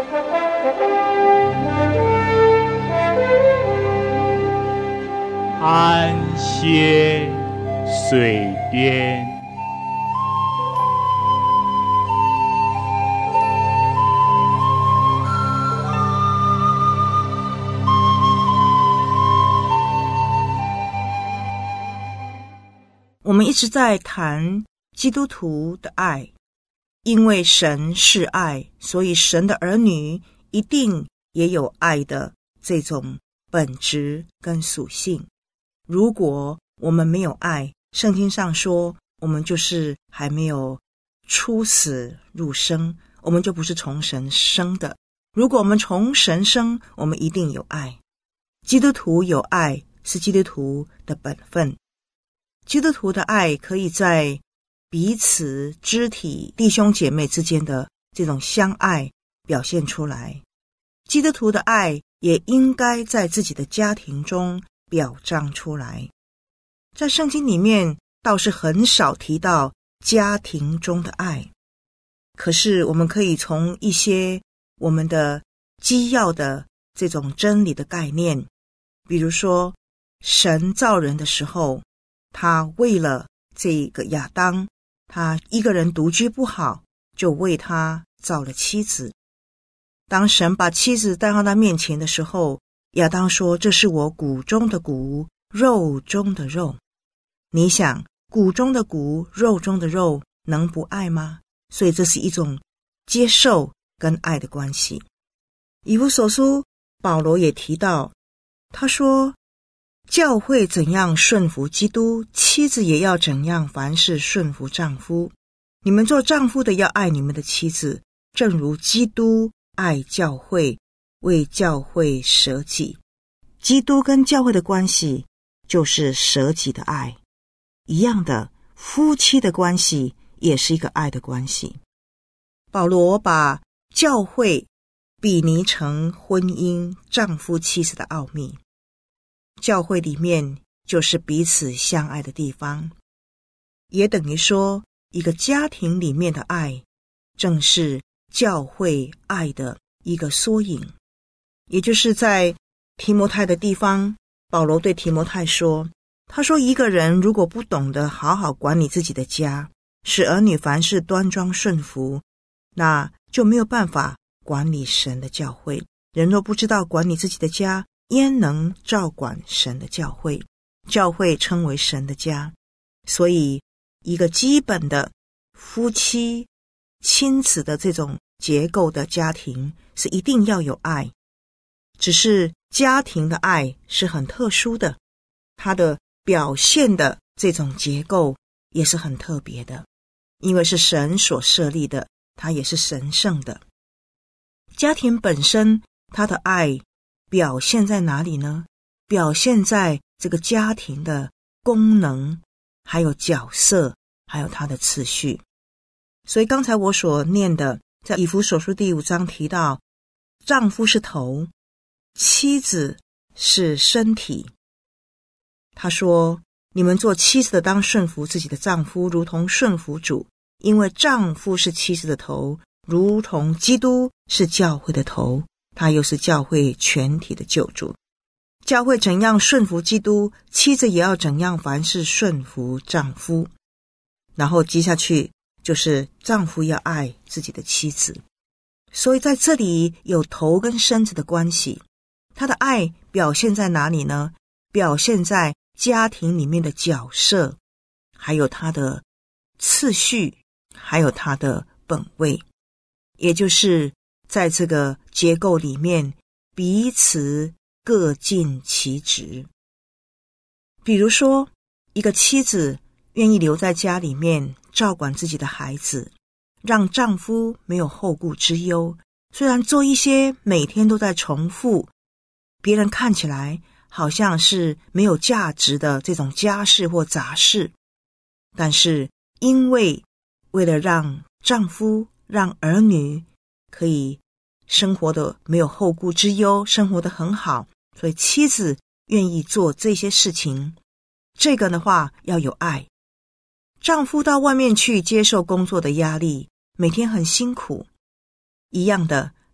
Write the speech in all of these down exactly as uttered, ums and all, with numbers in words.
安歇水边。 我们一直在谈基督徒的爱，因为神是爱，所以神的儿女一定也有爱的这种本质跟属性。如果我们没有爱，圣经上说我们就是还没有出死入生，我们就不是从神生的。如果我们从神生，我们一定有爱。基督徒有爱是基督徒的本分。基督徒的爱可以在彼此肢体弟兄姐妹之间的这种相爱表现出来，基督徒的爱也应该在自己的家庭中表彰出来。在圣经里面倒是很少提到家庭中的爱，可是我们可以从一些我们的基要的这种真理的概念，比如说神造人的时候，他为了这个亚当，他一个人独居不好，就为他造了妻子。当神把妻子带到他面前的时候，亚当说，这是我骨中的骨，肉中的肉。你想，骨中的骨，肉中的肉，能不爱吗？所以这是一种接受跟爱的关系。以弗所书保罗也提到，他说教会怎样顺服基督，妻子也要怎样凡事顺服丈夫。你们做丈夫的要爱你们的妻子，正如基督爱教会，为教会舍己。基督跟教会的关系就是舍己的爱，一样的，夫妻的关系也是一个爱的关系。保罗把教会比拟成婚姻丈夫妻子的奥秘，教会里面就是彼此相爱的地方，也等于说一个家庭里面的爱正是教会爱的一个缩影。也就是在提摩太的地方，保罗对提摩太说，他说一个人如果不懂得好好管理自己的家，使儿女凡事端庄顺服，那就没有办法管理神的教会。人若不知道管理自己的家，焉能照管神的教会？教会称为神的家，所以一个基本的夫妻亲子的这种结构的家庭是一定要有爱，只是家庭的爱是很特殊的，它的表现的这种结构也是很特别的，因为是神所设立的，它也是神圣的。家庭本身它的爱表现在哪里呢？表现在这个家庭的功能，还有角色，还有它的次序。所以刚才我所念的，在以弗所书第五章提到，丈夫是头，妻子是身体。他说，你们做妻子的当顺服自己的丈夫，如同顺服主，因为丈夫是妻子的头，如同基督是教会的头，他又是教会全体的救主。教会怎样顺服基督，妻子也要怎样凡事顺服丈夫。然后接下去就是丈夫要爱自己的妻子。所以在这里有头跟身子的关系，他的爱表现在哪里呢？表现在家庭里面的角色，还有他的次序，还有他的本位，也就是在这个结构里面彼此各尽其职。比如说，一个妻子愿意留在家里面照管自己的孩子，让丈夫没有后顾之忧，虽然做一些每天都在重复，别人看起来好像是没有价值的这种家事或杂事，但是因为为了让丈夫让儿女可以生活的没有后顾之忧，生活的很好，所以妻子愿意做这些事情。这个的话要有爱。丈夫到外面去接受工作的压力，每天很辛苦，一样的，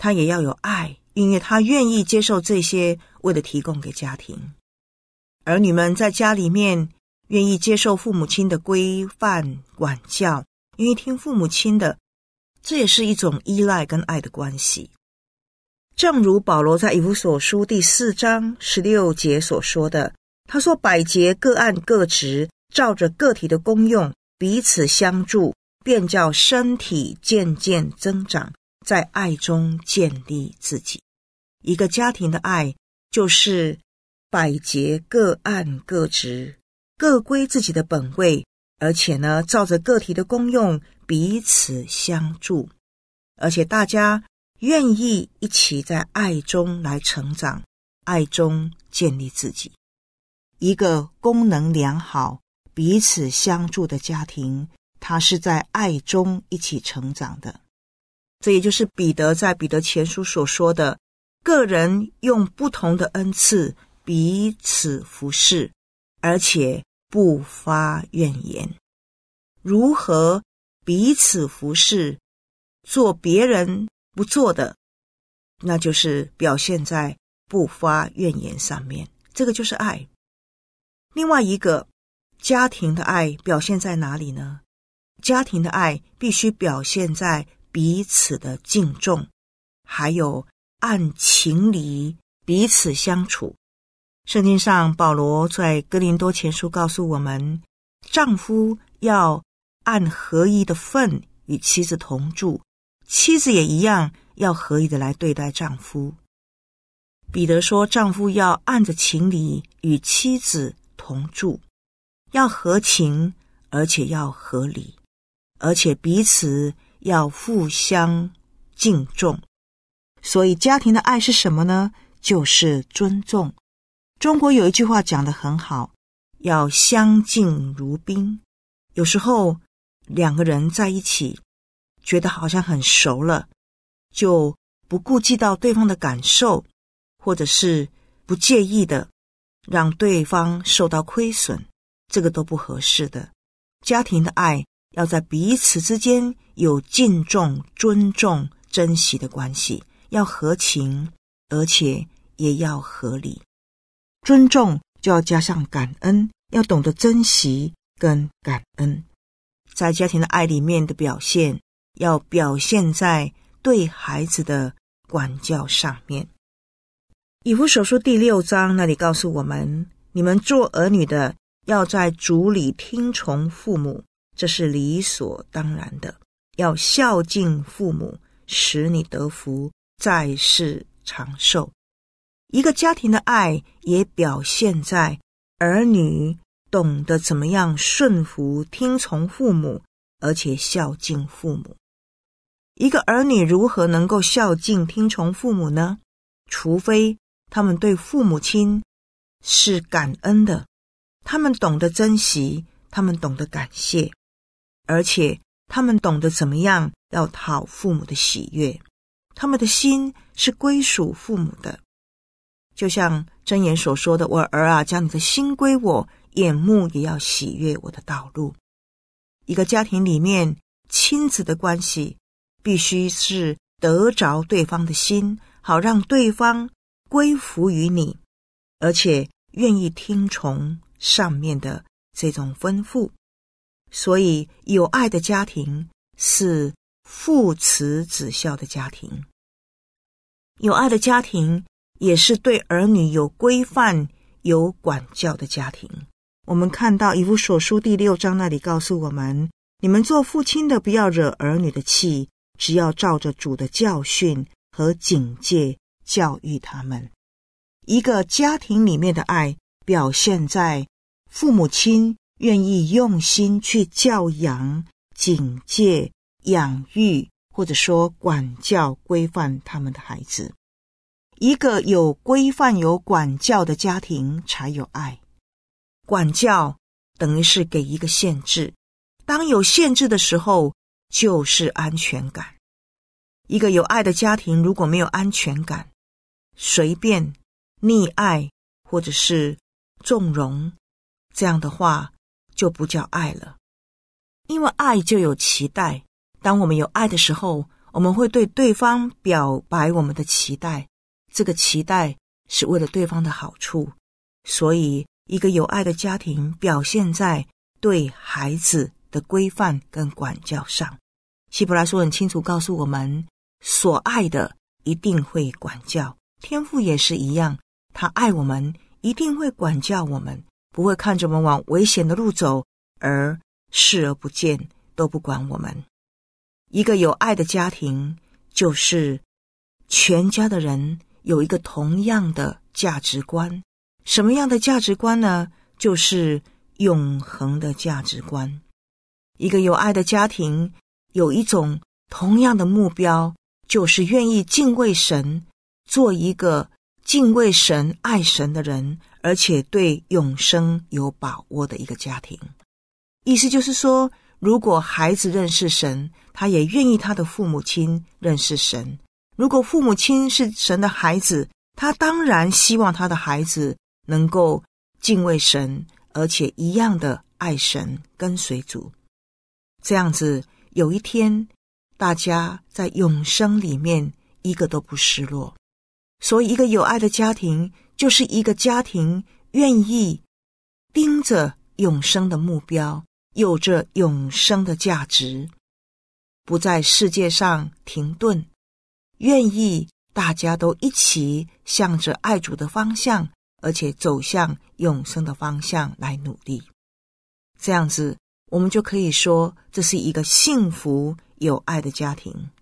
他也要有爱，因为他愿意接受这些，为了提供给家庭。儿女们在家里面愿意接受父母亲的规范管教，愿意听父母亲的，这也是一种依赖跟爱的关系。正如保罗在以弗所书第四章十六节所说的，他说百节各按各职，照着个体的功用彼此相助，便叫身体渐渐增长，在爱中建立自己。一个家庭的爱就是百节各按各职，各归自己的本位，而且呢，照着个体的功用彼此相助，而且大家愿意一起在爱中来成长，爱中建立自己。一个功能良好、彼此相助的家庭，它是在爱中一起成长的。这也就是彼得在彼得前书所说的，个人用不同的恩赐彼此服侍，而且不发怨言。如何彼此服侍，做别人不做的，那就是表现在不发怨言上面，这个就是爱。另外一个，家庭的爱表现在哪里呢？家庭的爱必须表现在彼此的敬重，还有按情理彼此相处。圣经上保罗在哥林多前书告诉我们，丈夫要按合一的分与妻子同住，妻子也一样要合一的来对待丈夫。彼得说，丈夫要按着情理与妻子同住，要合情，而且要合理，而且彼此要互相敬重。所以家庭的爱是什么呢？就是尊重。中国有一句话讲得很好，要相敬如宾。有时候两个人在一起觉得好像很熟了，就不顾及到对方的感受，或者是不介意的让对方受到亏损，这个都不合适的。家庭的爱要在彼此之间有敬重、尊重、珍惜的关系，要合情，而且也要合理。尊重就要加上感恩，要懂得珍惜跟感恩。在家庭的爱里面的表现，要表现在对孩子的管教上面。以弗所书第六章那里告诉我们，你们做儿女的要在主里听从父母，这是理所当然的，要孝敬父母，使你得福，在世长寿。一个家庭的爱也表现在儿女懂得怎么样顺服听从父母，而且孝敬父母。一个儿女如何能够孝敬听从父母呢？除非他们对父母亲是感恩的，他们懂得珍惜，他们懂得感谢，而且他们懂得怎么样要讨父母的喜悦，他们的心是归属父母的。就像箴言所说的，我儿啊，将你的心归我，眼目也要喜悦我的道路。一个家庭里面，亲子的关系必须是得着对方的心，好让对方归服于你，而且愿意听从上面的这种吩咐。所以有爱的家庭是父慈子孝的家庭，有爱的家庭也是对儿女有规范有管教的家庭。我们看到以弗所书第六章那里告诉我们，你们做父亲的不要惹儿女的气，只要照着主的教训和警戒教育他们。一个家庭里面的爱表现在父母亲愿意用心去教养、警戒、养育，或者说管教规范他们的孩子。一个有规范有管教的家庭才有爱。管教等于是给一个限制，当有限制的时候就是安全感。一个有爱的家庭如果没有安全感，随便溺爱或者是纵容，这样的话就不叫爱了。因为爱就有期待，当我们有爱的时候， 我们会对对方表白我们的期待，这个期待是为了对方的好处。所以一个有爱的家庭表现在对孩子的规范跟管教上。希伯来书很清楚告诉我们，所爱的一定会管教，天父也是一样，他爱我们一定会管教我们，不会看着我们往危险的路走而视而不见，都不管我们。一个有爱的家庭，就是全家的人有一个同样的价值观。什么样的价值观呢？就是永恒的价值观。一个有爱的家庭有一种同样的目标，就是愿意敬畏神，做一个敬畏神、爱神的人，而且对永生有把握的一个家庭。意思就是说，如果孩子认识神，他也愿意他的父母亲认识神。如果父母亲是神的孩子，他当然希望他的孩子能够敬畏神，而且一样的爱神，跟随主。这样子，有一天大家在永生里面一个都不失落。所以一个有爱的家庭，就是一个家庭愿意盯着永生的目标，有着永生的价值，不在世界上停顿，愿意大家都一起向着爱主的方向，而且走向永生的方向来努力。这样子，我们就可以说，这是一个幸福有爱的家庭。